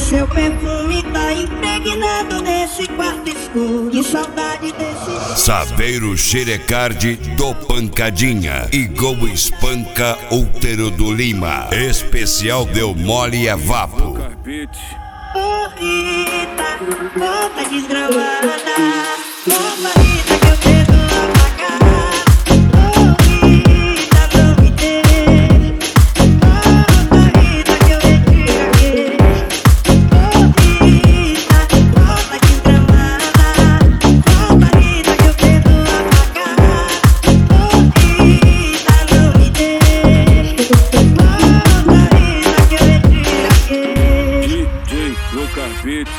Seu perfume tá impregnado nesse quarto escuro. Que saudade desse Saveiro Xerecard do Pancadinha. Igual espanca útero do Lima. Especial deu mole a vapo. Oh Rita, volta desgramada. Oh Rita, que eu perdoo apagar. Oh Rita, não me deixe. Oh Rita, que eu retiro. Oh Rita, volta desgramada. Oh Rita, que eu perdoo apagar. Oh Rita, não me deixe. Oh Rita, que eu retiro. DJ Lucas Beats.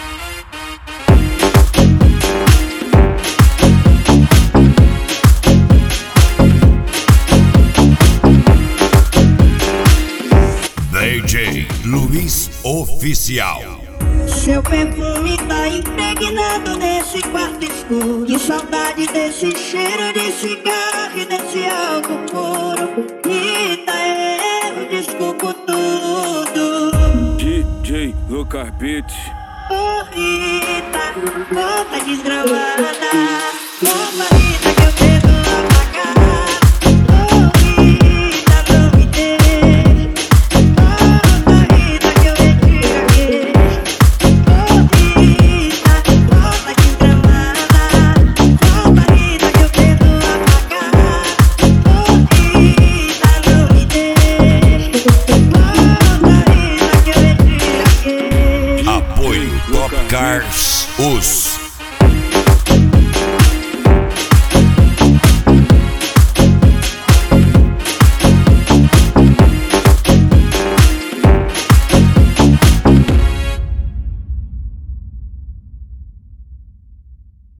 DJ Luiz Oficial. Seu perfume tá impregnado nesse quarto escuro. Que saudade desse cheiro de cigarro e desse álcool puro. Rita, eu desculpo tudo. DJ Lucas Beats. Oh Rita, volta desgramada. Oh Rita, que eu perdoo apagar. Oh Rita, não me deixe. Oh Rita, que eu retiro. Oh Rita, volta desgramada. Oh Rita, que eu perdoo apagar. Oh Rita, não me deixe. Oh Rita, que eu retiro. Apoio Top Cars Us.